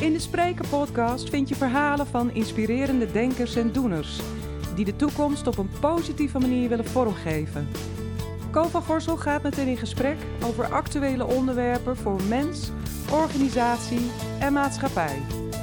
In de Spreker-podcast vind je verhalen van inspirerende denkers en doeners die de toekomst op een positieve manier willen vormgeven. Ko van Gorsel gaat met hen in gesprek over actuele onderwerpen voor mens, organisatie en maatschappij.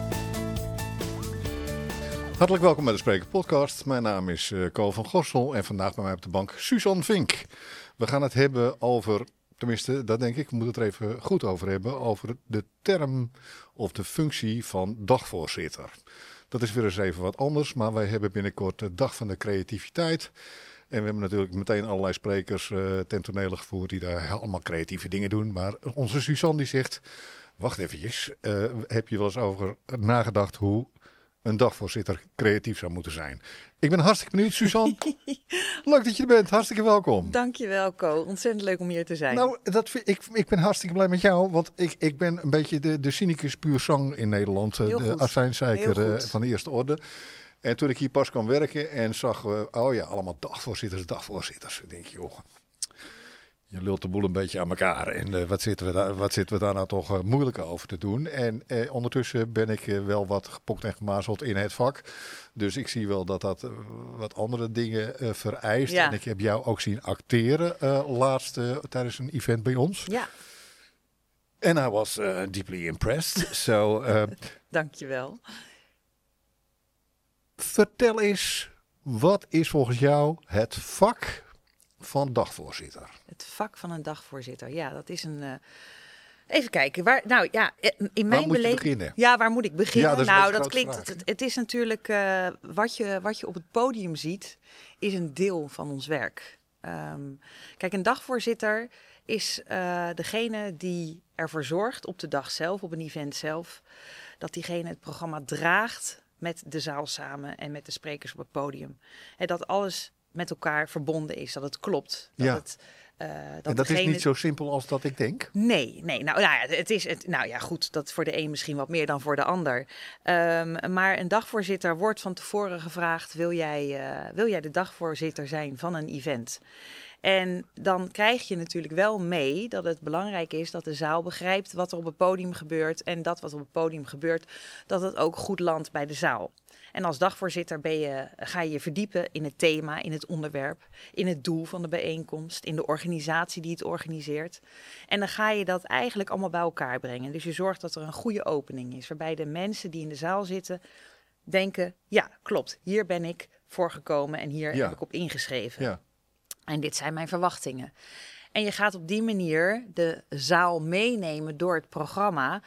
Hartelijk welkom bij de Spreker Podcast. Mijn naam is Ko van Gorsel en vandaag bij mij op de bank Suzanne Vink. We gaan het hebben over, tenminste dat denk ik, we moeten het er even goed over hebben, over de term of de functie van dagvoorzitter. Dat is weer eens even wat anders, maar wij hebben binnenkort de Dag van de Creativiteit. En we hebben natuurlijk meteen allerlei sprekers ten tonele gevoerd die daar allemaal creatieve dingen doen. Maar onze Suzanne die zegt, wacht eventjes, heb je wel eens over nagedacht hoe een dagvoorzitter creatief zou moeten zijn? Ik ben hartstikke benieuwd, Suzanne. Leuk dat je er bent. Hartstikke welkom. Dankjewel, Ko. Ontzettend leuk om hier te zijn. Nou, ik ben hartstikke blij met jou, want ik ben een beetje de cynicus puur sang in Nederland. De azijnzeiker van de eerste orde. En toen ik hier pas kwam werken en zag, allemaal dagvoorzitters. Ik denk, joh, je lult de boel een beetje aan elkaar. En wat zitten we daar nou toch moeilijk over te doen? En ondertussen ben ik wel wat gepokt en gemazeld in het vak. Dus ik zie wel dat wat andere dingen vereist. Ja. En ik heb jou ook zien acteren laatst tijdens een event bij ons. Ja. En I was deeply impressed. Dankjewel. Vertel eens, wat is volgens jou het vak van dagvoorzitter? Het vak van een dagvoorzitter, ja, dat is een... Even kijken, waar moet je beginnen? Ja, waar moet ik beginnen? Ja, dat klinkt... Het is natuurlijk... wat je op het podium ziet, is een deel van ons werk. Kijk, een dagvoorzitter is degene die ervoor zorgt op de dag zelf, op een event zelf, dat diegene het programma draagt met de zaal samen en met de sprekers op het podium. En dat alles met elkaar verbonden is, dat het klopt. Dat is niet zo simpel als dat ik denk? Nee. Goed, dat voor de een misschien wat meer dan voor de ander. Maar een dagvoorzitter wordt van tevoren gevraagd, wil jij de dagvoorzitter zijn van een event? En dan krijg je natuurlijk wel mee dat het belangrijk is dat de zaal begrijpt wat er op het podium gebeurt. En dat wat op het podium gebeurt, dat het ook goed landt bij de zaal. En als dagvoorzitter ga je je verdiepen in het thema, in het onderwerp, in het doel van de bijeenkomst, in de organisatie die het organiseert. En dan ga je dat eigenlijk allemaal bij elkaar brengen. Dus je zorgt dat er een goede opening is, waarbij de mensen die in de zaal zitten denken, ja, klopt, hier ben ik voor gekomen en hier heb ik op ingeschreven. Ja. En dit zijn mijn verwachtingen. En je gaat op die manier de zaal meenemen door het programma.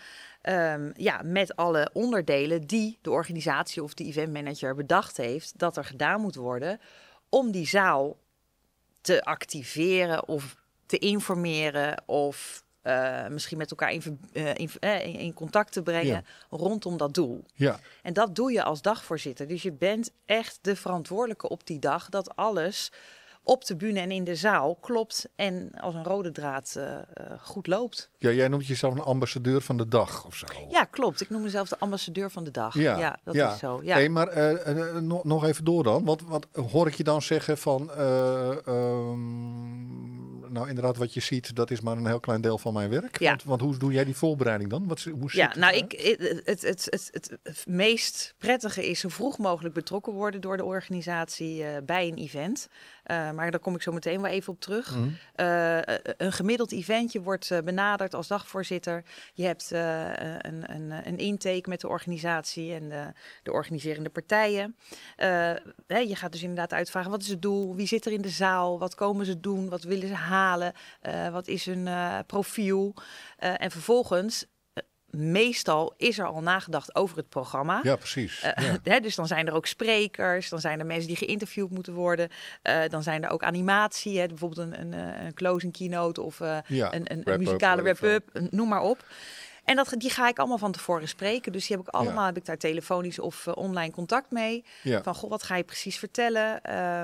Met alle onderdelen die de organisatie of de eventmanager bedacht heeft dat er gedaan moet worden om die zaal te activeren of te informeren of misschien met elkaar in contact te brengen rondom dat doel. Ja. En dat doe je als dagvoorzitter. Dus je bent echt de verantwoordelijke op die dag dat alles op de bühne en in de zaal klopt en als een rode draad goed loopt. Ja, jij noemt jezelf een ambassadeur van de dag of zo. Ja, klopt. Ik noem mezelf de ambassadeur van de dag. Ja, dat is zo. Ja. Hey, maar nog even door dan. Wat hoor ik je dan zeggen van... nou, inderdaad, wat je ziet, dat is maar een heel klein deel van mijn werk. Ja. Want hoe doe jij die voorbereiding dan? Het meest prettige is zo vroeg mogelijk betrokken worden door de organisatie bij een event. Maar daar kom ik zo meteen wel even op terug. Mm. Een gemiddeld eventje wordt benaderd als dagvoorzitter. Je hebt een intake met de organisatie en de organiserende partijen. Je gaat dus inderdaad uitvragen, wat is het doel? Wie zit er in de zaal? Wat komen ze doen? Wat willen ze halen? Wat is hun profiel? En vervolgens... Meestal is er al nagedacht over het programma. Ja, precies. Dus dan zijn er ook sprekers, dan zijn er mensen die geïnterviewd moeten worden. Dan zijn er ook animatie, bijvoorbeeld een closing keynote of een muzikale wrap-up, noem maar op. En die ga ik allemaal van tevoren spreken. Dus die heb ik daar telefonisch of online contact mee. Ja. Van, wat ga je precies vertellen?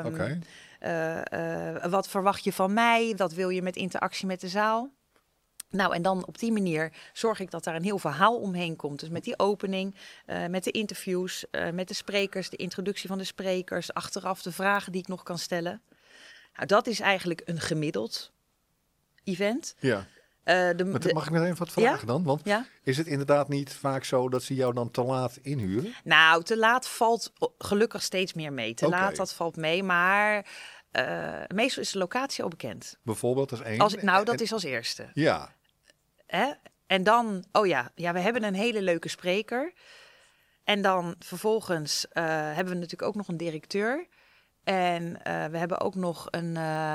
Wat verwacht je van mij? Wat wil je met interactie met de zaal? Nou, en dan op die manier zorg ik dat daar een heel verhaal omheen komt. Dus met die opening, met de interviews, met de sprekers, de introductie van de sprekers, achteraf de vragen die ik nog kan stellen. Nou, dat is eigenlijk een gemiddeld event. Ja. Mag ik nog even wat vragen dan? Want Ja? is het inderdaad niet vaak zo dat ze jou dan te laat inhuren? Nou, te laat valt gelukkig steeds meer mee. Te Oké. laat, dat valt mee. Maar meestal is de locatie al bekend. Bijvoorbeeld als één. Dat is als eerste. Ja, Hè? En dan, we hebben een hele leuke spreker. En dan vervolgens hebben we natuurlijk ook nog een directeur. En we hebben ook nog een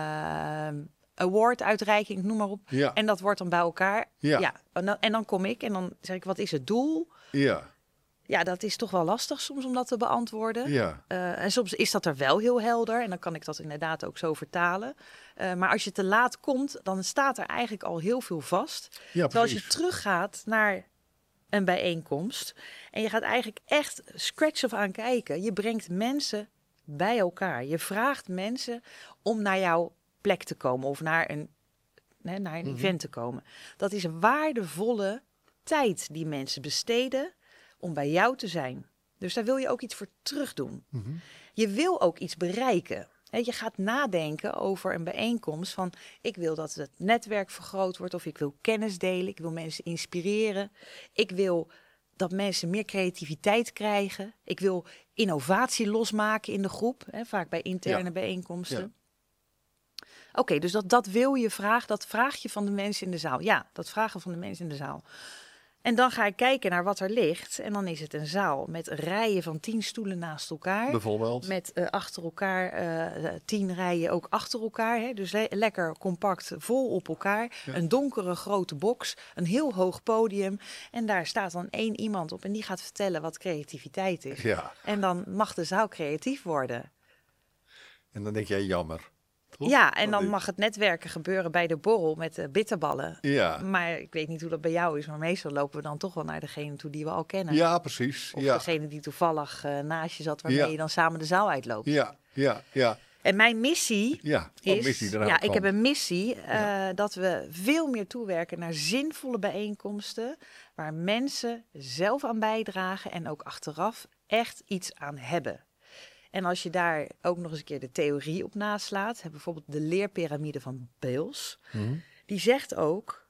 award-uitreiking, noem maar op. ja, En dat wordt dan bij elkaar. Ja. En dan kom ik en dan zeg ik, wat is het doel? ja, Ja, dat is toch wel lastig soms om dat te beantwoorden. ja. En soms is dat er wel heel helder en dan kan ik dat inderdaad ook zo vertalen. Maar als je te laat komt, dan staat er eigenlijk al heel veel vast. Ja, Terwijl als je precies. teruggaat naar een bijeenkomst en je gaat eigenlijk echt scratch of aan kijken. Je brengt mensen bij elkaar. Je vraagt mensen om naar jouw plek te komen of naar een event te komen. Dat is een waardevolle tijd die mensen besteden om bij jou te zijn. Dus daar wil je ook iets voor terug doen. Mhm. Je wil ook iets bereiken. Hè, je gaat nadenken over een bijeenkomst van ik wil dat het netwerk vergroot wordt of ik wil kennis delen, ik wil mensen inspireren. Ik wil dat mensen meer creativiteit krijgen. Ik wil innovatie losmaken in de groep, hè, vaak bij interne bijeenkomsten. Ja. Oké, dus dat wil je vragen, dat vraag je van de mensen in de zaal. Ja, dat vragen van de mensen in de zaal. En dan ga ik kijken naar wat er ligt. En dan is het een zaal met rijen van 10 stoelen naast elkaar. Bijvoorbeeld. Met achter elkaar 10 rijen ook achter elkaar. Hè? Dus lekker compact, vol op elkaar. Ja. Een donkere grote box, een heel hoog podium. En daar staat dan 1 iemand op en die gaat vertellen wat creativiteit is. Ja, En dan mag de zaal creatief worden. en dan denk jij jammer. Toch? Ja, en Of dan niet? mag het netwerken gebeuren bij de borrel met de bitterballen. Ja, Maar ik weet niet hoe dat bij jou is, maar meestal lopen we dan toch wel naar degene toe die we al kennen. ja, precies. Of Ja, degene die toevallig naast je zat, waarmee Ja. je dan samen de zaal uitloopt. ja, ja, ja. En mijn missie Ja, is, missie eraan ik heb komen. een missie dat we veel meer toewerken naar zinvolle bijeenkomsten, waar mensen zelf aan bijdragen en ook achteraf echt iets aan hebben. En als je daar ook nog eens een keer de theorie op naslaat, heb bijvoorbeeld de leerpiramide van Beels, Mhm. die zegt ook,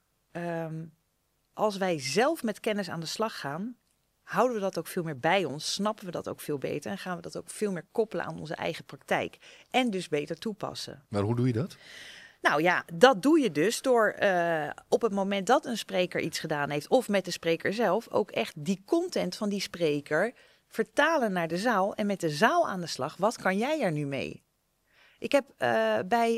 als wij zelf met kennis aan de slag gaan, houden we dat ook veel meer bij ons, snappen we dat ook veel beter en gaan we dat ook veel meer koppelen aan onze eigen praktijk. En dus beter toepassen. Maar hoe doe je dat? Nou ja, dat doe je dus door op het moment dat een spreker iets gedaan heeft, of met de spreker zelf, ook echt die content van die spreker vertalen naar de zaal en met de zaal aan de slag. Wat kan jij er nu mee? Ik heb bij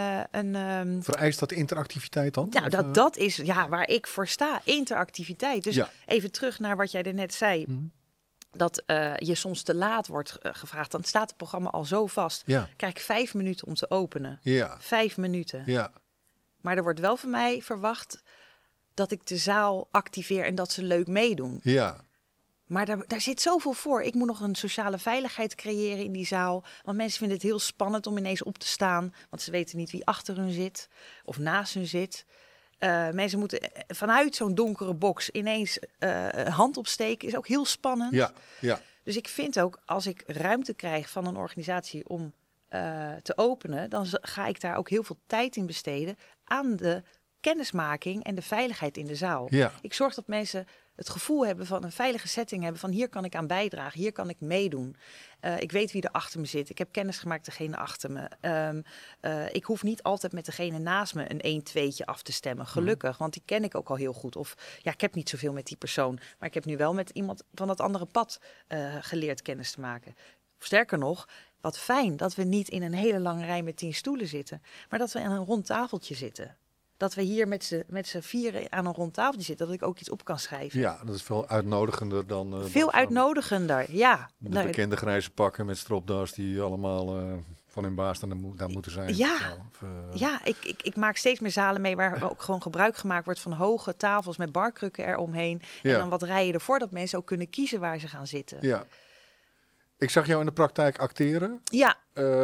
een Vereist dat interactiviteit dan? nou, Of, dat is waar ik voor sta, interactiviteit. Dus Ja. even terug naar wat jij er net zei, Mhm. dat je soms te laat wordt gevraagd. Dan staat het programma al zo vast. Ja, Krijg ik 5 minuten om te openen. ja, 5 minuten. ja. Maar er wordt wel van mij verwacht dat ik de zaal activeer en dat ze leuk meedoen. Ja, Maar daar zit zoveel voor. Ik moet nog een sociale veiligheid creëren in die zaal. Want mensen vinden het heel spannend om ineens op te staan. Want ze weten niet wie achter hun zit of naast hun zit. Mensen moeten vanuit zo'n donkere box ineens een hand opsteken. Is ook heel spannend. ja, ja. Dus ik vind ook, als ik ruimte krijg van een organisatie om te openen, dan ga ik daar ook heel veel tijd in besteden aan de kennismaking en de veiligheid in de zaal. Ja. Ik zorg dat mensen het gevoel hebben van een veilige setting hebben van hier kan ik aan bijdragen, hier kan ik meedoen. Ik weet wie er achter me zit. Ik heb kennis gemaakt degene achter me. Ik hoef niet altijd met degene naast me een 1-2'tje af te stemmen. Gelukkig, want die ken ik ook al heel goed. Of ja, ik heb niet zoveel met die persoon, maar ik heb nu wel met iemand van dat andere pad geleerd kennis te maken. Of sterker nog, wat fijn dat we niet in een hele lange rij met 10 stoelen zitten, maar dat we aan een rond tafeltje zitten. Dat we hier met z'n vieren aan een rond tafeltje zitten, dat ik ook iets op kan schrijven. Ja, dat is veel uitnodigender dan... Veel uitnodigender, ja. De Nou, bekende grijze pakken met stropdas die allemaal van hun baas daar moeten zijn. Ja. Of, Ja, ik maak steeds meer zalen mee waar ook gewoon gebruik gemaakt wordt van hoge tafels met barkrukken eromheen. En Ja. dan wat rijen ervoor, dat mensen ook kunnen kiezen waar ze gaan zitten. ja. Ik zag jou in de praktijk acteren. Ja,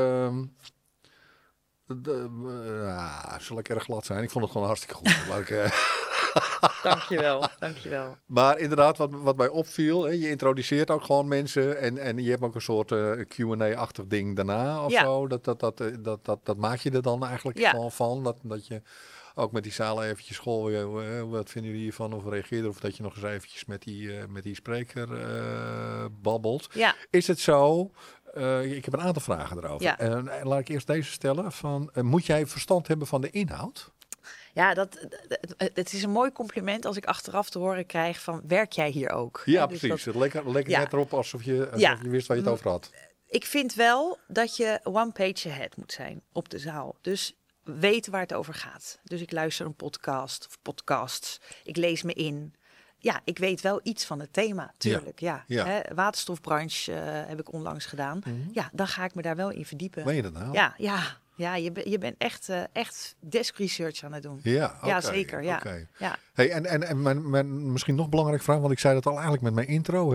Zal ik erg glad zijn? Ik vond het gewoon hartstikke goed. Laat ik, dankjewel, dankjewel. maar inderdaad, wat mij opviel, hè, je introduceert ook gewoon mensen en je hebt ook een soort Q&A-achtig ding daarna of Ja. zo. Dat maak je er dan eigenlijk Ja. gewoon van. Dat je ook met die zalen eventjes gooien. Wat vinden jullie hiervan? Of reageer of dat je nog eens eventjes met die spreker babbelt. Ja. Is het zo... ik heb een aantal vragen erover. Ja. Laat ik eerst deze stellen. Moet jij verstand hebben van de inhoud? Ja, het is een mooi compliment als ik achteraf te horen krijg van, werk jij hier ook? Ja, Dus precies. dat, Het leek net erop alsof je wist waar je het over had. Ik vind wel dat je one page ahead moet zijn op de zaal. Dus weten waar het over gaat. Dus ik luister een podcast of podcasts. Ik lees me in. Ja, ik weet wel iets van het thema, tuurlijk. Ja. Hè, waterstofbranche heb ik onlangs gedaan. Mm-hmm. Ja, dan ga ik me daar wel in verdiepen. Meen je dat nou? Ja, je bent echt desk research aan het doen. Ja, okay, ja zeker. Ja. Okay. Ja. Hey, en mijn misschien nog belangrijke vraag, want ik zei dat al eigenlijk met mijn intro.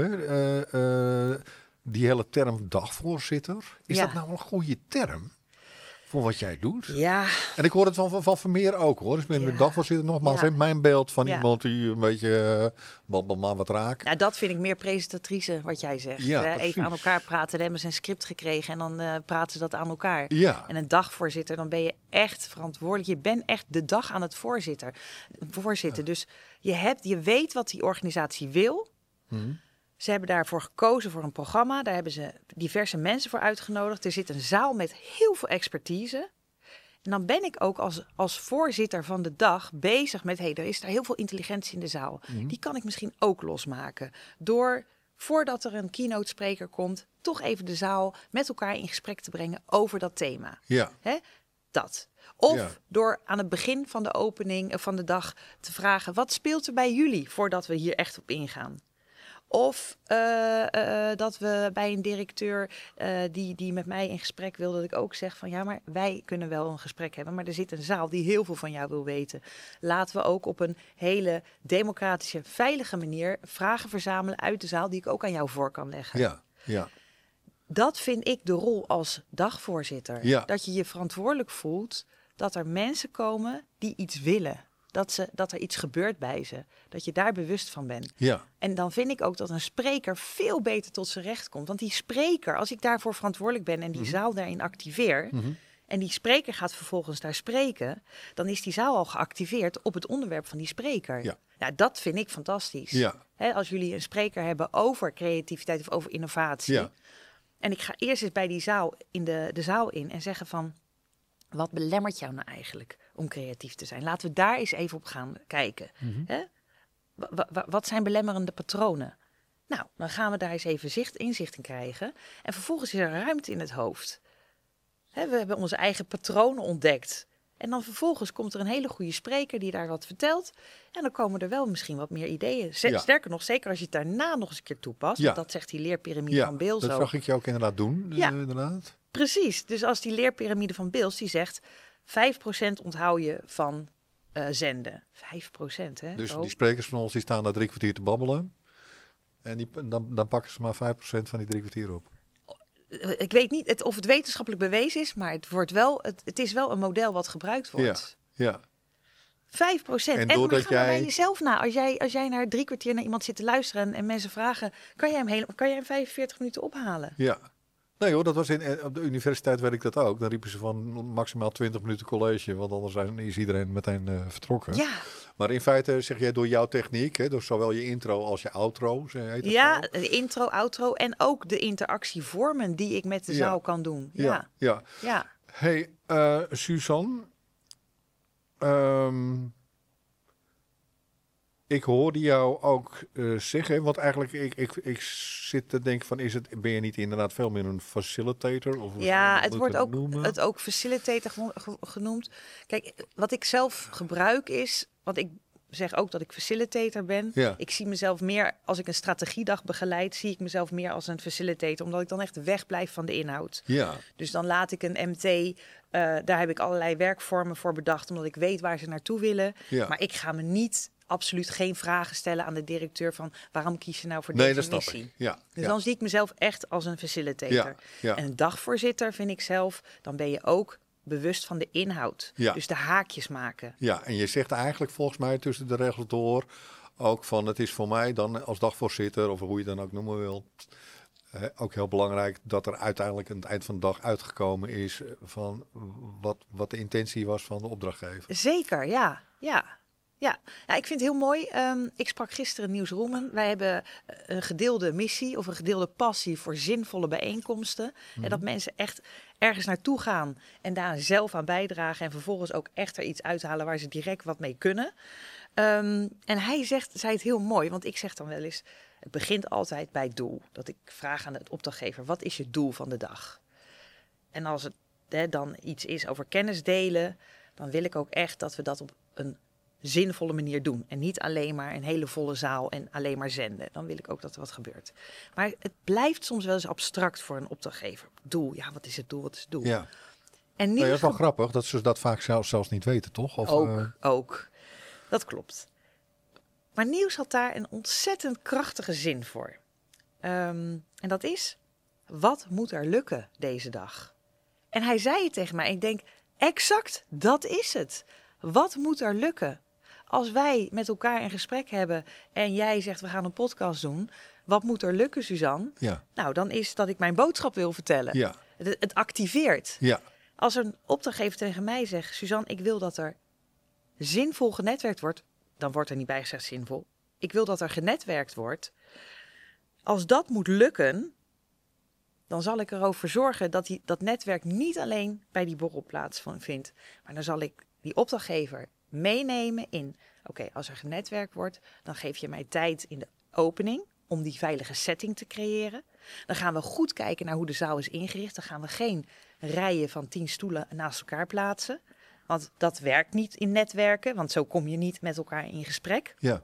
Hè? Die hele term dagvoorzitter. Is dat nou een goede term voor wat jij doet? Ja. En ik hoor het van Vermeer ook hoor. Dus ik ben de dagvoorzitter nogmaals in mijn beeld van iemand die een beetje maar wat raakt. Nou, dat vind ik meer presentatrice wat jij zegt. Ja, even aan elkaar praten. Dan hebben ze een script gekregen en dan praten ze dat aan elkaar. Ja. En een dagvoorzitter, dan ben je echt verantwoordelijk. Je bent echt de dag aan het voorzitten. Ja. Dus je weet wat die organisatie wil. Ze hebben daarvoor gekozen voor een programma. Daar hebben ze diverse mensen voor uitgenodigd. Er zit een zaal met heel veel expertise. En dan ben ik ook als voorzitter van de dag bezig met... er is daar heel veel intelligentie in de zaal. Die kan ik misschien ook losmaken. Door, voordat er een keynote spreker komt... toch even de zaal met elkaar in gesprek te brengen over dat thema. Ja. Dat. Of door aan het begin van de opening van de dag te vragen... wat speelt er bij jullie voordat we hier echt op ingaan? Of dat we bij een directeur die met mij in gesprek wil, dat ik ook zeg van ja, maar wij kunnen wel een gesprek hebben. Maar er zit een zaal die heel veel van jou wil weten. Laten we ook op een hele democratische, veilige manier vragen verzamelen uit de zaal die ik ook aan jou voor kan leggen. Ja, ja. Dat vind ik de rol als dagvoorzitter. Ja. Dat je je verantwoordelijk voelt dat er mensen komen die iets willen. Dat er iets gebeurt bij ze. Dat je daar bewust van bent. Ja. En dan vind ik ook dat een spreker veel beter tot zijn recht komt. Want die spreker, als ik daarvoor verantwoordelijk ben en die zaal daarin activeer... en die spreker gaat vervolgens daar spreken... dan is die zaal al geactiveerd op het onderwerp van die spreker. Ja. Nou, dat vind ik fantastisch. Ja. Als jullie een spreker hebben over creativiteit of over innovatie... Ja. en ik ga eerst eens bij die zaal de zaal in en zeggen van... wat belemmert jou nou eigenlijk om creatief te zijn? Laten we daar eens even op gaan kijken. Wat zijn belemmerende patronen? Nou, dan gaan we daar eens even inzicht in krijgen. En vervolgens is er ruimte in het hoofd. We hebben onze eigen patronen ontdekt. En dan vervolgens komt er een hele goede spreker die daar wat vertelt. En dan komen er wel misschien wat meer ideeën. Sterker nog, zeker als je het daarna nog eens een keer toepast. Want dat zegt die leerpyramide van Beels ook. Dat zag ik je ook inderdaad doen. Inderdaad. Precies. Dus als die leerpyramide van Beels die zegt... 5% onthoud je van zenden. 5%, hè? Dus die sprekers van ons die staan daar 3 kwartier te babbelen. En dan pakken ze maar 5% van die 3 kwartier op. Ik weet niet of het wetenschappelijk bewezen is, maar het is wel een model wat gebruikt wordt. Ja. 5%. En maar ga maar bij jezelf na. Als jij naar 3 kwartier naar iemand zit te luisteren en mensen vragen... kan jij hem 45 minuten ophalen? Ja. Nee hoor, dat was op de universiteit werk ik dat ook. Dan riepen ze van maximaal 20 minuten college, want anders is iedereen meteen vertrokken. Ja. Maar in feite zeg jij door jouw techniek, door zowel je intro als je outro. De intro, outro en ook de interactievormen die ik met de zaal kan doen. Ja. Hey, Suzanne. Ik hoorde jou ook zeggen, want eigenlijk ik zit te denken van, ben je niet inderdaad veel meer een facilitator? Of het wordt ook facilitator genoemd. Kijk, wat ik zelf gebruik is, want ik zeg ook dat ik facilitator ben. Ja. Ik zie mezelf meer, als ik een strategiedag begeleid, zie ik mezelf meer als een facilitator, omdat ik dan echt wegblijf van de inhoud. Ja. Dus dan laat ik een MT, daar heb ik allerlei werkvormen voor bedacht, omdat ik weet waar ze naartoe willen. Ja. Maar ik ga me niet... absoluut geen vragen stellen aan de directeur van waarom kies je nou voor deze missie. Dus dan zie ik mezelf echt als een facilitator. En een dagvoorzitter vind ik zelf, dan ben je ook bewust van de inhoud. Dus de haakjes maken. Ja, en je zegt eigenlijk volgens mij tussen de regels door ook van het is voor mij dan als dagvoorzitter of hoe je dan ook noemen wilt. ook heel belangrijk dat er uiteindelijk aan het eind van de dag uitgekomen is van wat de intentie was van de opdrachtgever. Zeker, ja. Ja, ik vind het heel mooi. Ik sprak gisteren Niels Roemen. Wij hebben een gedeelde missie of een gedeelde passie voor zinvolle bijeenkomsten. En dat mensen echt ergens naartoe gaan en daar zelf aan bijdragen. En vervolgens ook echt er iets uithalen waar ze direct wat mee kunnen. En hij zei het heel mooi, want ik zeg dan wel eens, het begint altijd bij het doel. Dat ik vraag aan het opdrachtgever, wat is je doel van de dag? En als het dan iets is over kennis delen, dan wil ik ook echt dat we dat op een zinvolle manier doen. En niet alleen maar een hele volle zaal en alleen maar zenden. Dan wil ik ook dat er wat gebeurt. Maar het blijft soms wel eens abstract voor een opdrachtgever. Doel, ja, wat is het doel, wat is het doel? Ja. En Dat is wel grappig dat ze dat vaak zelfs niet weten, toch? Of, ook. Dat klopt. Maar Niels had daar een ontzettend krachtige zin voor. En dat is, wat moet er lukken deze dag? En hij zei het tegen mij. Ik denk, exact, dat is het. Wat moet er lukken? Als wij met elkaar een gesprek hebben en jij zegt, we gaan een podcast doen. Wat moet er lukken, Suzanne? Ja. Nou, dan is dat ik mijn boodschap wil vertellen. Ja. Het activeert. Ja. Als een opdrachtgever tegen mij zegt, Suzanne, ik wil dat er zinvol genetwerkt wordt, dan wordt er niet bij gezegd zinvol. Ik wil dat er genetwerkt wordt. Als dat moet lukken, dan zal ik erover zorgen dat dat netwerk niet alleen bij die borrel plaatsvindt. Maar dan zal ik die opdrachtgever meenemen in, oké, als er genetwerkt wordt, dan geef je mij tijd in de opening om die veilige setting te creëren. Dan gaan we goed kijken naar hoe de zaal is ingericht. Dan gaan we geen rijen van 10 stoelen naast elkaar plaatsen. Want dat werkt niet in netwerken, want zo kom je niet met elkaar in gesprek. Ja.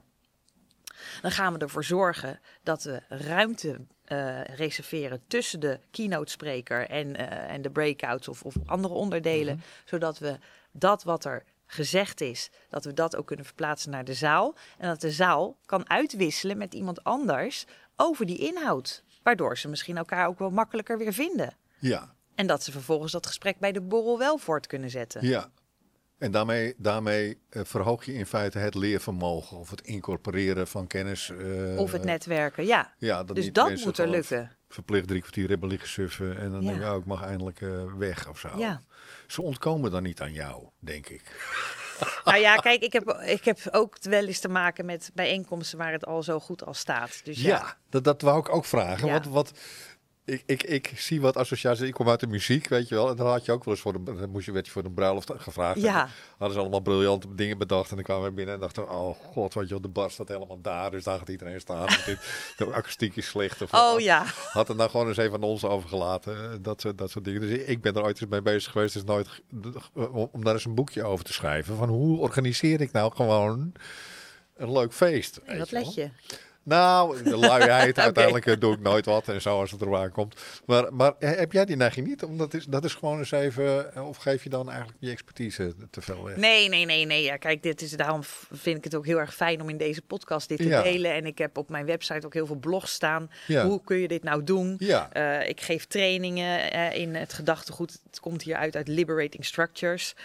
Dan gaan we ervoor zorgen dat we ruimte reserveren tussen de keynote spreker en de breakouts of andere onderdelen. Zodat we dat wat er gezegd is, dat we dat ook kunnen verplaatsen naar de zaal. En dat de zaal kan uitwisselen met iemand anders over die inhoud. Waardoor ze misschien elkaar ook wel makkelijker weer vinden. Ja. En dat ze vervolgens dat gesprek bij de borrel wel voort kunnen zetten. Ja. En daarmee verhoog je in feite het leervermogen of het incorporeren van kennis. Of het netwerken, ja. Ja, Dus dat moet er lukken. Verplicht 3 kwartier hebben liggen suffen en dan denk je, ik mag eindelijk weg of zo. Ja. Ze ontkomen dan niet aan jou, denk ik. Nou ja, kijk, ik heb ook wel eens te maken met bijeenkomsten waar het al zo goed al staat. Dus ja, dat wou ik ook vragen. Ja. Ik zie wat associaties. Ik kom uit de muziek, weet je wel. En dan had je ook wel eens werd je voor een bruiloft gevraagd. Ja. En hadden ze allemaal briljante dingen bedacht. En dan kwamen we binnen en dachten, oh god, weet je wel, de bar staat helemaal daar. Dus daar gaat iedereen staan. De akoestiek is slecht. Of ja. Had er nou gewoon eens even aan ons overgelaten. Dat soort dingen. Dus ik ben er ooit eens mee bezig geweest. Dus nooit om daar eens een boekje over te schrijven. Van hoe organiseer ik nou gewoon een leuk feest. Nee, wat let je? Nou, de luiheid uiteindelijk doe ik nooit wat en zo als het erop aankomt. Maar heb jij die neiging niet? Omdat dat is gewoon eens even, of geef je dan eigenlijk je expertise te veel weg? Nee. Ja, kijk, daarom vind ik het ook heel erg fijn om in deze podcast dit te delen. En ik heb op mijn website ook heel veel blogs staan. Ja. Hoe kun je dit nou doen? Ja. Ik geef trainingen in het gedachtegoed. Het komt hier uit Liberating Structures.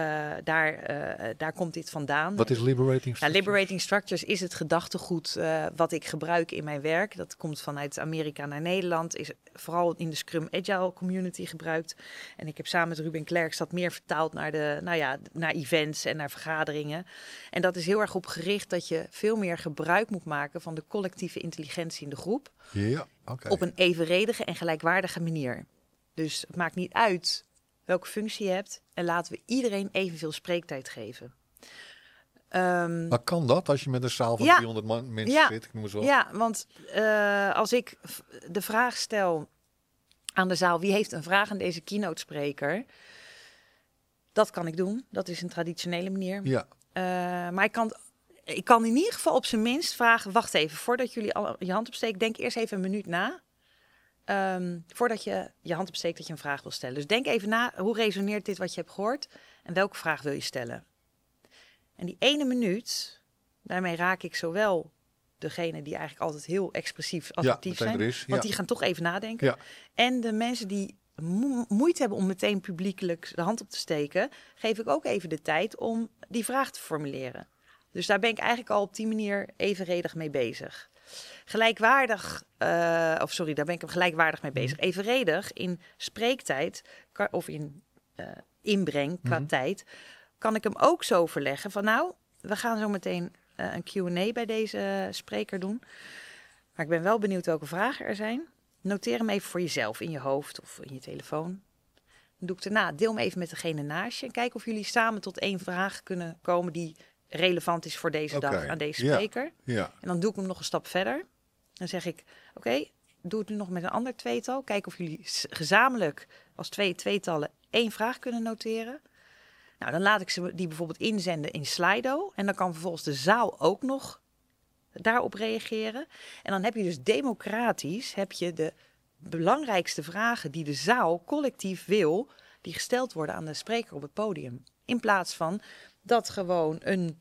Daar komt dit vandaan. Wat is Liberating Structures? Liberating Structures is het gedachtegoed wat ik gebruik in mijn werk. Dat komt vanuit Amerika naar Nederland. Is vooral in de Scrum Agile community gebruikt. En ik heb samen met Ruben Klerks dat meer vertaald naar events en naar vergaderingen. En dat is heel erg op gericht dat je veel meer gebruik moet maken van de collectieve intelligentie in de groep. Ja, oké. Op een evenredige en gelijkwaardige manier. Dus het maakt niet uit welke functie je hebt. En laten we iedereen evenveel spreektijd geven. Maar kan dat als je met een zaal van 300 mensen zit? Ik noem het zo. Ja, want als ik de vraag stel aan de zaal, wie heeft een vraag aan deze keynote spreker? Dat kan ik doen. Dat is een traditionele manier. Ja. Maar ik kan in ieder geval op zijn minst vragen, wacht even, voordat jullie je hand opsteekt, denk eerst even een minuut na. Voordat je je hand opsteekt dat je een vraag wil stellen. Dus denk even na, hoe resoneert dit wat je hebt gehoord? En welke vraag wil je stellen? En die ene minuut, daarmee raak ik zowel degene die eigenlijk altijd heel expressief assertief zijn, want die gaan toch even nadenken. Ja. En de mensen die moeite hebben om meteen publiekelijk de hand op te steken, geef ik ook even de tijd om die vraag te formuleren. Dus daar ben ik eigenlijk al op die manier evenredig mee bezig. Gelijkwaardig, daar ben ik hem gelijkwaardig mee bezig. Evenredig in spreektijd of in inbreng qua tijd, kan ik hem ook zo verleggen van nou, we gaan zo meteen een Q&A bij deze spreker doen. Maar ik ben wel benieuwd welke vragen er zijn. Noteer hem even voor jezelf in je hoofd of in je telefoon. Dan doe ik daarna, deel hem even met degene naast je. En kijk of jullie samen tot 1 vraag kunnen komen die relevant is voor deze dag aan deze spreker. Ja. En dan doe ik hem nog een stap verder. Dan zeg ik, oké, doe het nu nog met een ander tweetal. Kijk of jullie gezamenlijk als tweetallen 1 vraag kunnen noteren. Nou, dan laat ik ze die bijvoorbeeld inzenden in Slido. En dan kan vervolgens de zaal ook nog daarop reageren. En dan heb je dus democratisch de belangrijkste vragen die de zaal collectief wil, die gesteld worden aan de spreker op het podium. In plaats van dat gewoon een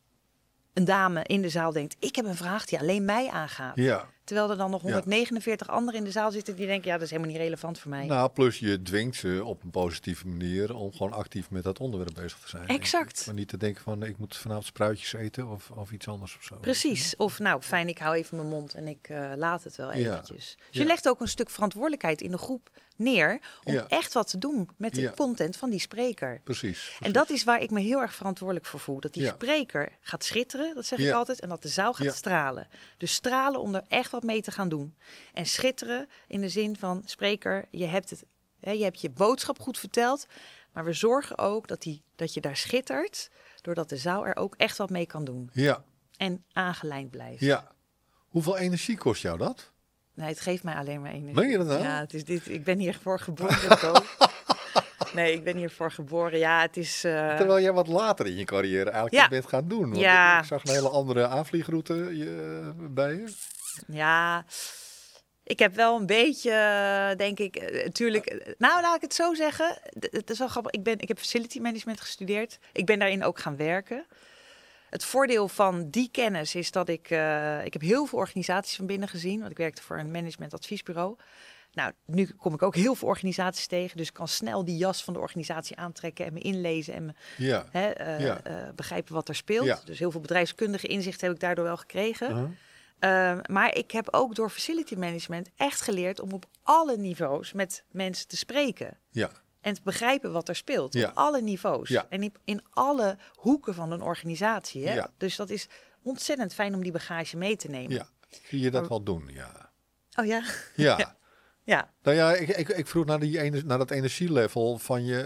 dame in de zaal denkt, ik heb een vraag die alleen mij aangaat. Ja. Terwijl er dan nog 149 anderen in de zaal zitten die denken, ja, dat is helemaal niet relevant voor mij. Nou, plus je dwingt ze op een positieve manier om gewoon actief met dat onderwerp bezig te zijn. Exact. Maar niet te denken van, ik moet vanavond spruitjes eten of iets anders of zo. Precies. Of nou, fijn, ik hou even mijn mond en ik laat het wel eventjes. Dus je Ja. legt ook een stuk verantwoordelijkheid in de groep neer om echt wat te doen met de content van die spreker. Precies. En dat is waar ik me heel erg verantwoordelijk voor voel. Dat die spreker gaat schitteren, dat zeg ik altijd, en dat de zaal gaat stralen. Dus stralen om er echt wat mee te gaan doen. En schitteren in de zin van, spreker, je hebt je boodschap goed verteld, maar we zorgen ook dat je daar schittert, doordat de zaal er ook echt wat mee kan doen. Ja. En aangelijnd blijft. Ja. Hoeveel energie kost jou dat? Nee, het geeft mij alleen maar energie. Meen je dat nou? Ja, het is dit. Ik ben hiervoor geboren. Nee, ik ben hiervoor geboren. Ja, het is... Terwijl jij wat later in je carrière eigenlijk bent gaan doen. Want ik zag een hele andere aanvliegroute bij je. Ja, ik heb wel een beetje, denk ik, natuurlijk... Nou, laat ik het zo zeggen. Het is wel grappig. Ik heb facility management gestudeerd. Ik ben daarin ook gaan werken. Het voordeel van die kennis is dat ik heb heel veel organisaties van binnen gezien. Want ik werkte voor een managementadviesbureau. Nou, nu kom ik ook heel veel organisaties tegen. Dus ik kan snel die jas van de organisatie aantrekken en me inlezen en begrijpen wat er speelt. Ja. Dus heel veel bedrijfskundige inzicht heb ik daardoor wel gekregen. Maar ik heb ook door facility management echt geleerd om op alle niveaus met mensen te spreken. Ja. En te begrijpen wat er speelt. Ja. Op alle niveaus. Ja. En in alle hoeken van een organisatie. Hè? Ja. Dus dat is ontzettend fijn om die bagage mee te nemen. Ja. Zie je dat wel doen? Ja. Oh ja? Ja. Ja. Nou ja, ik vroeg naar dat energielevel van je.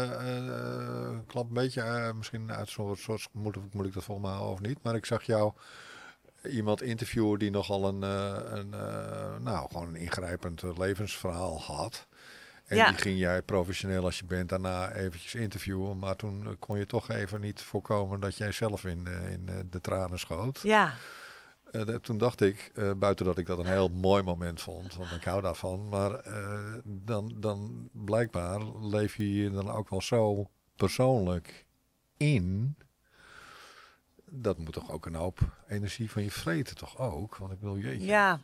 Klap een beetje misschien uit zoals moet ik dat volgens mij of niet. Maar ik zag jou iemand interviewen die nogal gewoon een ingrijpend levensverhaal had. En die ging jij professioneel als je bent daarna eventjes interviewen. Maar toen kon je toch even niet voorkomen dat jij zelf in de tranen schoot. Ja. Toen dacht ik, buiten dat ik dat een heel mooi moment vond, want ik hou daarvan. Maar dan blijkbaar leef je hier dan ook wel zo persoonlijk in. Dat moet toch ook een hoop energie van je vreten, toch ook? Want ik wil jeetje. Ja.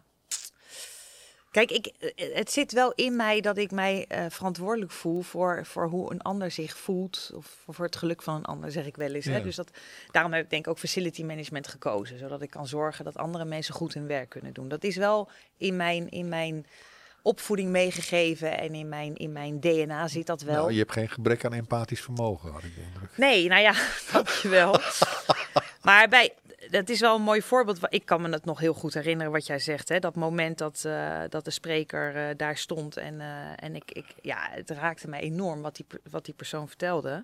Kijk, het zit wel in mij dat ik mij verantwoordelijk voel voor hoe een ander zich voelt. Of voor het geluk van een ander, zeg ik wel eens. Ja. Hè? Dus daarom heb ik denk ik ook facility management gekozen. Zodat ik kan zorgen dat andere mensen goed hun werk kunnen doen. Dat is wel in mijn opvoeding meegegeven. En in mijn DNA zit dat wel. Nou, je hebt geen gebrek aan empathisch vermogen, had ik de indruk. Nee, nou ja, dankjewel. Maar dat is wel een mooi voorbeeld. Ik kan me het nog heel goed herinneren wat jij zegt. Hè? Dat moment dat de spreker daar stond. En het raakte mij enorm wat die persoon vertelde.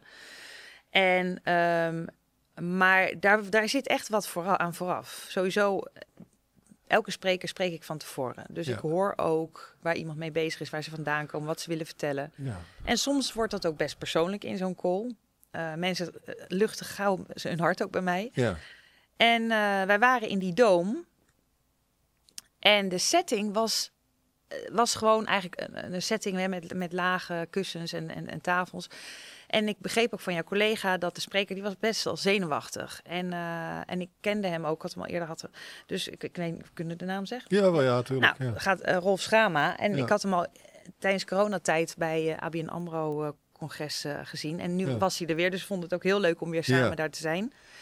Maar daar zit echt wat aan vooraf. Sowieso, elke spreker spreek ik van tevoren. Dus ik hoor ook waar iemand mee bezig is, waar ze vandaan komen, wat ze willen vertellen. Ja. En soms wordt dat ook best persoonlijk in zo'n call. Mensen luchten gauw hun hart ook bij mij. Ja. En wij waren in die dome. En de setting was gewoon eigenlijk een setting met lage kussens en tafels. En ik begreep ook van jouw collega dat de spreker, die was best wel zenuwachtig. En ik kende hem ook, had hem al eerder gehad. Dus ik weet, kunnen we de naam zeggen? Ja, wel ja, natuurlijk. Nou, gaat Rolf Schrama. En ik had hem al tijdens coronatijd bij ABN AMRO congres gezien. En nu was hij er weer, dus vond het ook heel leuk om weer samen daar te zijn.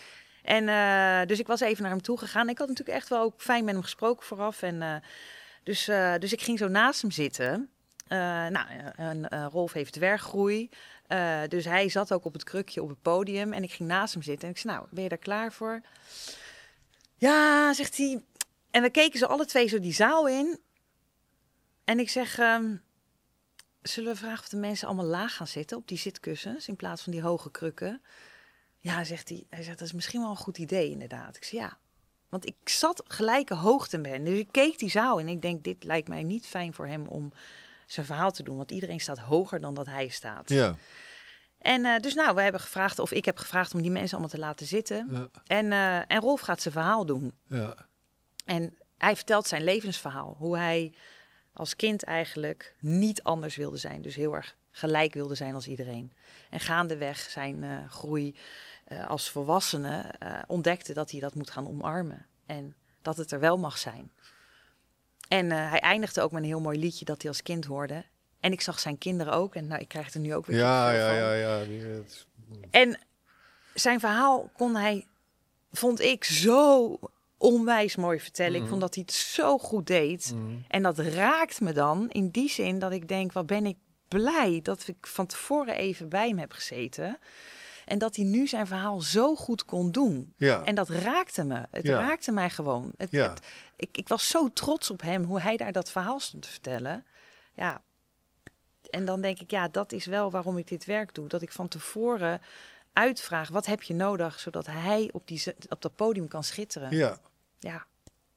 En dus ik was even naar hem toe gegaan. Ik had natuurlijk echt wel ook fijn met hem gesproken vooraf. En, dus ik ging zo naast hem zitten. Rolf heeft dwerggroei. Dus hij zat ook op het krukje op het podium. En ik ging naast hem zitten. En ik zei, nou, ben je daar klaar voor? Ja, zegt hij. En we keken zo alle twee zo die zaal in. En ik zeg, zullen we vragen of de mensen allemaal laag gaan zitten op die zitkussens in plaats van die hoge krukken? Ja, zegt hij. Hij zegt, dat is misschien wel een goed idee inderdaad. Ik zeg, ja. Want ik zat gelijke hoogte met hem. Dus ik keek die zaal in en ik denk, dit lijkt mij niet fijn voor hem om zijn verhaal te doen. Want iedereen staat hoger dan dat hij staat. Ja. En dus nou, ik heb gevraagd om die mensen allemaal te laten zitten. Ja. En Rolf gaat zijn verhaal doen. Ja. En hij vertelt zijn levensverhaal. Hoe hij als kind eigenlijk niet anders wilde zijn. Dus heel erg gelijk wilde zijn als iedereen. En gaandeweg zijn groei als volwassene ontdekte dat hij dat moet gaan omarmen. En dat het er wel mag zijn. En hij eindigde ook met een heel mooi liedje dat hij als kind hoorde. En ik zag zijn kinderen ook. En nou, ik krijg er nu ook weer Ja. En zijn verhaal vond ik zo onwijs mooi vertellen. Ik vond dat hij het zo goed deed. En dat raakt me dan in die zin dat ik denk, wat ben ik blij dat ik van tevoren even bij hem heb gezeten. En dat hij nu zijn verhaal zo goed kon doen. Ja. En dat raakte me. Het raakte mij gewoon. Ik was zo trots op hem, hoe hij daar dat verhaal stond te vertellen. Ja. En dan denk ik, ja, dat is wel waarom ik dit werk doe. Dat ik van tevoren uitvraag, wat heb je nodig, zodat hij op dat podium kan schitteren. Ja. Ja.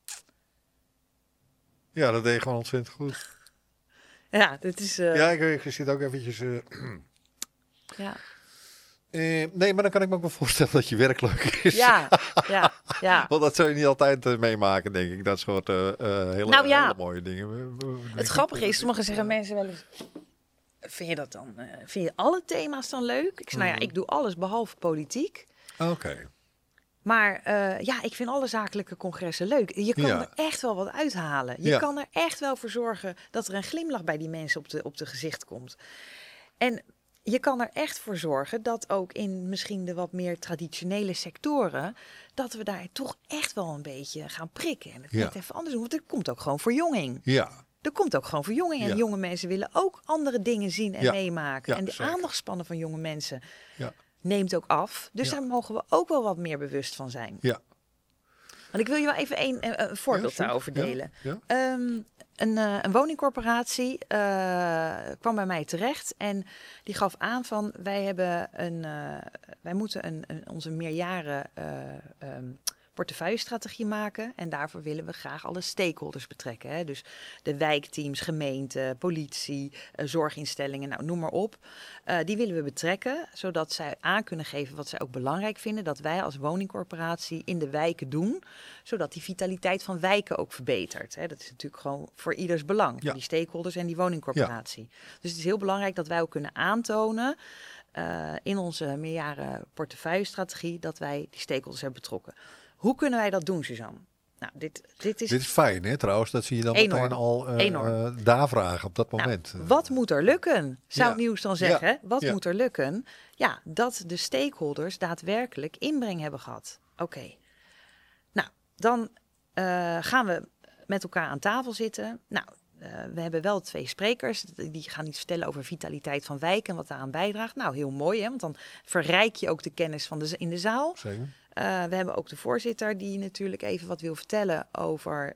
Ja, dat deed je gewoon ontzettend goed. Ja, dit is... Ja, ik zit ook eventjes... Ja. Nee, maar dan kan ik me ook wel voorstellen dat je werk leuk is. Ja. Want dat zou je niet altijd meemaken, denk ik. Dat soort hele mooie dingen. Het grappige is, sommigen zeggen mensen wel eens... Vind je dat dan? Vind je alle thema's dan leuk? Ik zeg, nou ja, ik doe alles behalve politiek. Oké. Maar ik vind alle zakelijke congressen leuk. Je kan er echt wel wat uithalen. Je kan er echt wel voor zorgen dat er een glimlach bij die mensen op de gezicht komt. En je kan er echt voor zorgen dat ook in misschien de wat meer traditionele sectoren, dat we daar toch echt wel een beetje gaan prikken. En het net even anders doen, want er komt ook gewoon verjonging. Ja. Er komt ook gewoon verjonging. En jonge mensen willen ook andere dingen zien en meemaken. Ja, en de zeker. aandachtspannen van jonge mensen neemt ook af. Dus daar mogen we ook wel wat meer bewust van zijn. Ja. Want ik wil je wel even een voorbeeld daarover delen. Ja. Een woningcorporatie kwam bij mij terecht en die gaf aan van wij moeten onze meerjaren portefeuillestrategie maken en daarvoor willen we graag alle stakeholders betrekken. Hè? Dus de wijkteams, gemeente, politie, zorginstellingen, nou, noem maar op. Die willen we betrekken, zodat zij aan kunnen geven wat zij ook belangrijk vinden, dat wij als woningcorporatie in de wijken doen, zodat die vitaliteit van wijken ook verbetert. Hè? Dat is natuurlijk gewoon voor ieders belang, voor die stakeholders en die woningcorporatie. Dus het is heel belangrijk dat wij ook kunnen aantonen in onze meerjaren portefeuillestrategie dat wij die stakeholders hebben betrokken. Hoe kunnen wij dat doen, Suzanne? Nou, dit is fijn, hè, trouwens. Dat zie je dan meteen al daar vragen op dat moment. Nou, wat moet er lukken? Zou het nieuws dan zeggen? Ja. Wat moet er lukken? Ja, dat de stakeholders daadwerkelijk inbreng hebben gehad. Oké. Nou, dan gaan we met elkaar aan tafel zitten. Nou, we hebben wel 2 sprekers. Die gaan iets vertellen over vitaliteit van wijken en wat daaraan bijdraagt. Nou, heel mooi, hè? Want dan verrijk je ook de kennis in de zaal. Zeker. We hebben ook de voorzitter die natuurlijk even wat wil vertellen over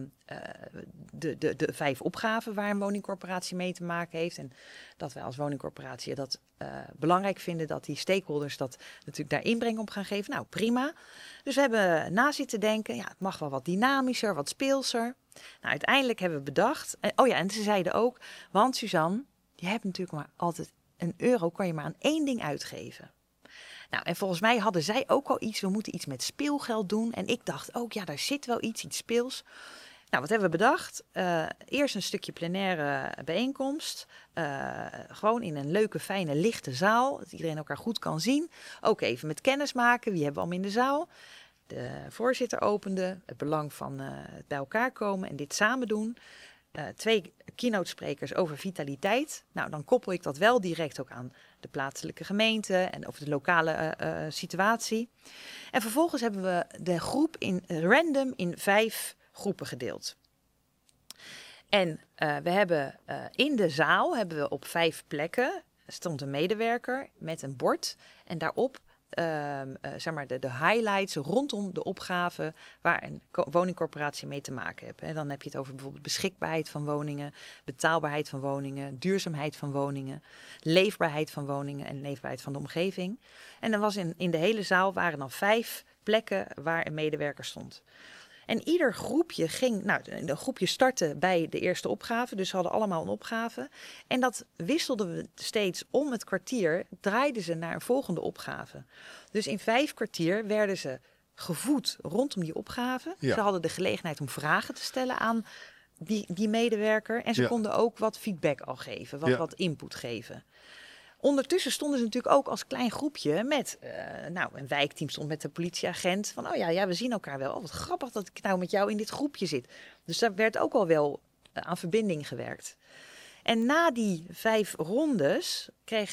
de 5 opgaven waar een woningcorporatie mee te maken heeft. En dat wij als woningcorporatie dat belangrijk vinden dat die stakeholders dat natuurlijk daar inbreng op gaan geven. Nou, prima. Dus we hebben na zitten denken, ja, het mag wel wat dynamischer, wat speelser. Nou, uiteindelijk hebben we bedacht, en ze zeiden ook, want Suzanne, je hebt natuurlijk maar altijd €1 kan je maar aan 1 ding uitgeven. Nou, en volgens mij hadden zij ook al iets, we moeten iets met speelgeld doen. En ik dacht ook, ja, daar zit wel iets speels. Nou, wat hebben we bedacht? Eerst een stukje plenaire bijeenkomst. Gewoon in een leuke, fijne, lichte zaal. Dat iedereen elkaar goed kan zien. Ook even met kennis maken. Wie hebben we allemaal in de zaal? De voorzitter opende het belang van het bij elkaar komen en dit samen doen. 2 keynote sprekers over vitaliteit. Nou, dan koppel ik dat wel direct ook aan de plaatselijke gemeente en over de lokale situatie. En vervolgens hebben we de groep random in 5 groepen gedeeld. En we hebben in de zaal hebben we op 5 plekken stond een medewerker met een bord en daarop zeg maar de highlights rondom de opgave waar een woningcorporatie mee te maken heeft. En dan heb je het over bijvoorbeeld beschikbaarheid van woningen, betaalbaarheid van woningen, duurzaamheid van woningen, leefbaarheid van woningen en leefbaarheid van de omgeving. En dan was in de hele zaal waren dan 5 plekken waar een medewerker stond. En ieder groepje een groepje startte bij de eerste opgave, dus ze hadden allemaal een opgave. En dat wisselden we steeds om het kwartier, draaiden ze naar een volgende opgave. Dus in 5 kwartier werden ze gevoed rondom die opgave. Ja. Ze hadden de gelegenheid om vragen te stellen aan die medewerker. En ze konden ook wat feedback al geven, wat input geven. Ondertussen stonden ze natuurlijk ook als klein groepje met, een wijkteam stond met de politieagent. Van, we zien elkaar wel. Oh, wat grappig dat ik nou met jou in dit groepje zit. Dus daar werd ook al wel aan verbinding gewerkt. En na die 5 rondes kreeg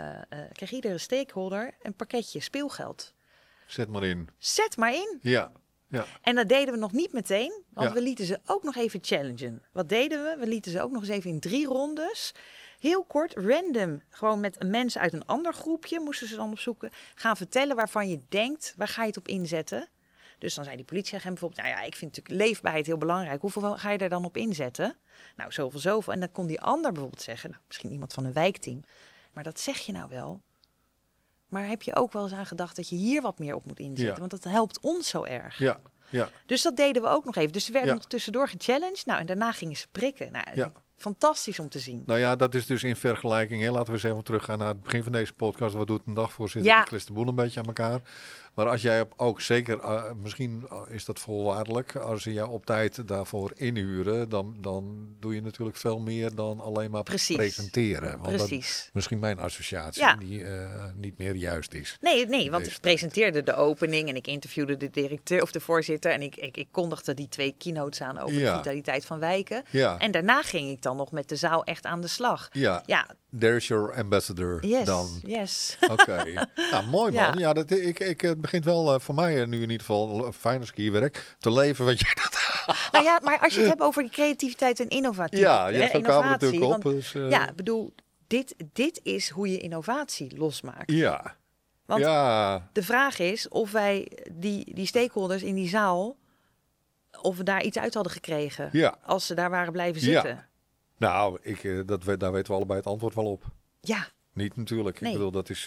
iedere stakeholder een pakketje speelgeld. Zet maar in. Zet maar in. Ja. En dat deden we nog niet meteen, want we lieten ze ook nog even challengen. Wat deden we? We lieten ze ook nog eens even in 3 rondes... Heel kort, random, gewoon met een mens uit een ander groepje moesten ze dan opzoeken. Gaan vertellen waarvan je denkt, waar ga je het op inzetten? Dus dan zei die politieagent bijvoorbeeld, ik vind natuurlijk leefbaarheid heel belangrijk. Hoeveel ga je daar dan op inzetten? Nou, zoveel. En dan kon die ander bijvoorbeeld zeggen, misschien iemand van een wijkteam. Maar dat zeg je nou wel. Maar heb je ook wel eens aan gedacht dat je hier wat meer op moet inzetten? Ja. Want dat helpt ons zo erg. Ja. Dus dat deden we ook nog even. Dus ze werden nog tussendoor gechallenged. Nou, en daarna gingen ze prikken. Nou, fantastisch om te zien. Nou ja, dat is dus in vergelijking. Hè, laten we eens even teruggaan naar het begin van deze podcast. Wat doet een dagvoorzitter? Ik klist de boel een beetje aan elkaar. Maar als jij ook zeker, misschien is dat voorwaardelijk. Als ze jou op tijd daarvoor inhuren, dan doe je natuurlijk veel meer dan alleen maar presenteren. Want dat is misschien mijn associatie die niet meer juist is. Nee, want ik presenteerde de opening en ik interviewde de directeur of de voorzitter. En ik kondigde die 2 keynotes aan over de vitaliteit van wijken. Ja. En daarna ging ik dan nog met de zaal echt aan de slag. Ja. There's your ambassador dan. Yes. Oké. Nou, mooi man. Ja, het begint wel voor mij nu in ieder geval fijn als skierwerk te leven. Weet je dat? Nou ja, maar als je het hebt over die creativiteit en innovatie. Ja, je hebt elkaar natuurlijk op. Dus, ja, bedoel, dit is hoe je innovatie losmaakt. Ja. Want de vraag is of wij die stakeholders in die zaal, of we daar iets uit hadden gekregen als ze daar waren blijven zitten. Ja. Nou, daar weten we allebei het antwoord wel op. Ja. Niet natuurlijk. Nee. Ik bedoel, dat is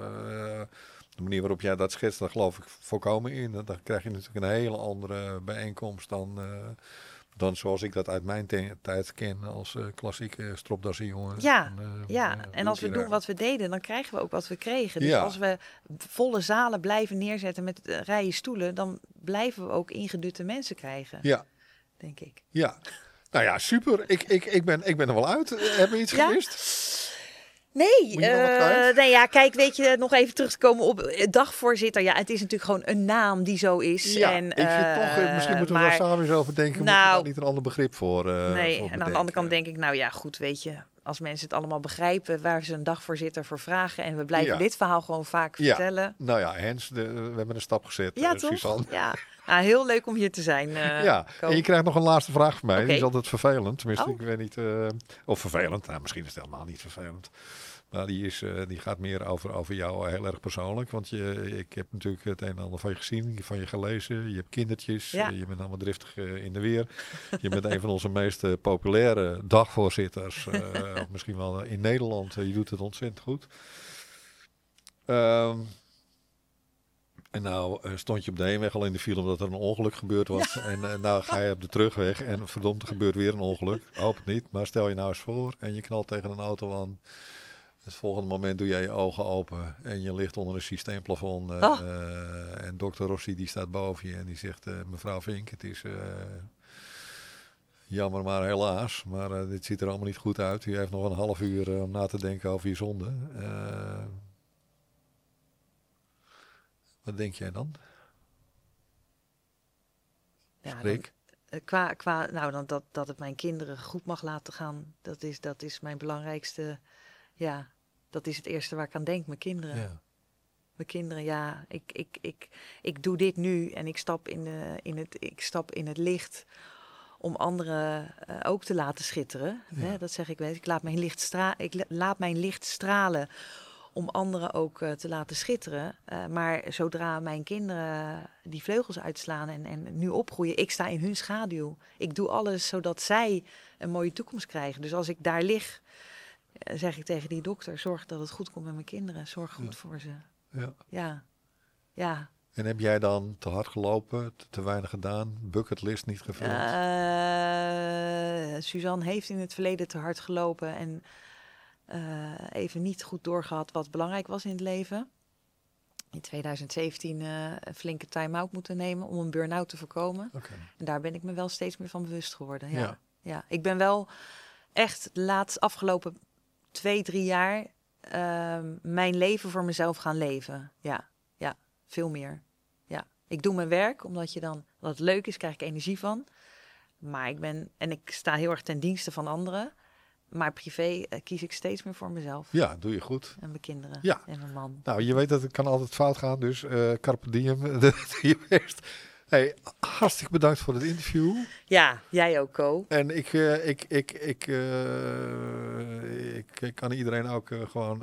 de manier waarop jij dat schetst, daar geloof ik volkomen in. Dan krijg je natuurlijk een hele andere bijeenkomst dan zoals ik dat uit mijn tijd ken als klassieke stropdassenjongen. En als we doen wat we deden, dan krijgen we ook wat we kregen. Dus als we volle zalen blijven neerzetten met rijen stoelen, dan blijven we ook ingedutte mensen krijgen. Ja. Denk ik. Ja. Nou ja, super. Ik ben er wel uit. Hebben we iets gemist? Nee, kijk, weet je, nog even terug te komen op dagvoorzitter. Ja, het is natuurlijk gewoon een naam die zo is. Ja, en, ik vind toch, misschien moeten we daar samen eens over denken. Moeten we daar niet een ander begrip voor nee, voor en aan de andere kant denk ik, goed, weet je, als mensen het allemaal begrijpen waar ze een dagvoorzitter voor vragen. En we blijven dit verhaal gewoon vaak vertellen. Nou ja, Hens, we hebben een stap gezet. Ja, toch? Suzanne. Ja. Nou, heel leuk om hier te zijn. En je krijgt nog een laatste vraag van mij. Die is altijd vervelend. Tenminste, ik weet niet. Of vervelend. Nou, misschien is het helemaal niet vervelend. Maar die gaat meer over jou heel erg persoonlijk. Want ik heb natuurlijk het een en ander van je gezien, van je gelezen. Je hebt kindertjes. Je bent allemaal driftig in de weer. Je bent een van onze meest populaire dagvoorzitters. Of misschien wel in Nederland. Je doet het ontzettend goed. En nou stond je op de heenweg al in de file omdat er een ongeluk gebeurd was. Ja. En nou ga je op de terugweg en verdomd, er gebeurt weer een ongeluk. Hoop het niet, maar stel je nou eens voor en je knalt tegen een auto aan. Het volgende moment doe jij je ogen open en je ligt onder een systeemplafond. En dokter Rossi die staat boven je en die zegt, mevrouw Vink, het is jammer maar helaas. Maar dit ziet er allemaal niet goed uit. U heeft nog een half uur om na te denken over je zonde. Wat denk jij dan? Ja, dat het mijn kinderen goed mag laten gaan, dat is mijn belangrijkste. Ja, dat is het eerste waar ik aan denk, mijn kinderen. Ja. Mijn kinderen, ja, ik doe dit nu en ik stap in het licht om anderen ook te laten schitteren. Ja. Hè? Dat zeg ik wel eens. Ik laat mijn licht stralen om anderen ook te laten schitteren. Maar zodra mijn kinderen die vleugels uitslaan en nu opgroeien, ik sta in hun schaduw. Ik doe alles zodat zij een mooie toekomst krijgen. Dus als ik daar lig, zeg ik tegen die dokter, zorg dat het goed komt met mijn kinderen. Zorg goed voor ze. Ja. Ja. En heb jij dan te hard gelopen, te weinig gedaan, bucketlist niet gevuld? Suzanne heeft in het verleden te hard gelopen en even niet goed doorgehad wat belangrijk was in het leven. In 2017 een flinke time-out moeten nemen om een burn-out te voorkomen. Okay. En daar ben ik me wel steeds meer van bewust geworden. Ja. Ja. Ik ben wel echt de afgelopen 2-3 jaar mijn leven voor mezelf gaan leven. Ja, veel meer. Ja. Ik doe mijn werk, omdat het leuk is, krijg ik energie van. Maar ik sta heel erg ten dienste van anderen. Maar privé kies ik steeds meer voor mezelf. Ja, doe je goed. En mijn kinderen. Ja. En mijn man. Nou, je weet dat het kan altijd fout gaan, dus carpe diem, doe je best. Hey, hartstikke bedankt voor het interview. Ja, jij ook, Ko. En ik kan iedereen ook gewoon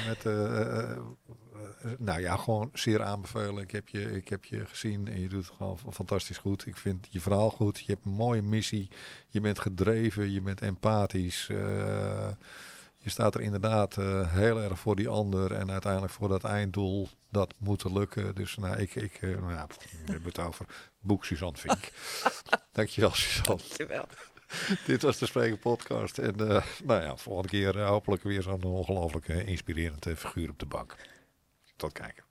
gewoon zeer aanbevelen. Ik heb je gezien en je doet het gewoon fantastisch goed. Ik vind je verhaal goed. Je hebt een mooie missie. Je bent gedreven. Je bent empathisch. Je staat er inderdaad heel erg voor die ander. En uiteindelijk voor dat einddoel. Dat moet lukken. Dus we hebben het over boek Suzanne Vink. Dankjewel, Suzanne. Dankjewel. Dit was de Spreker Podcast. En volgende keer hopelijk weer zo'n ongelooflijk inspirerend figuur op de bank. Tot kijken.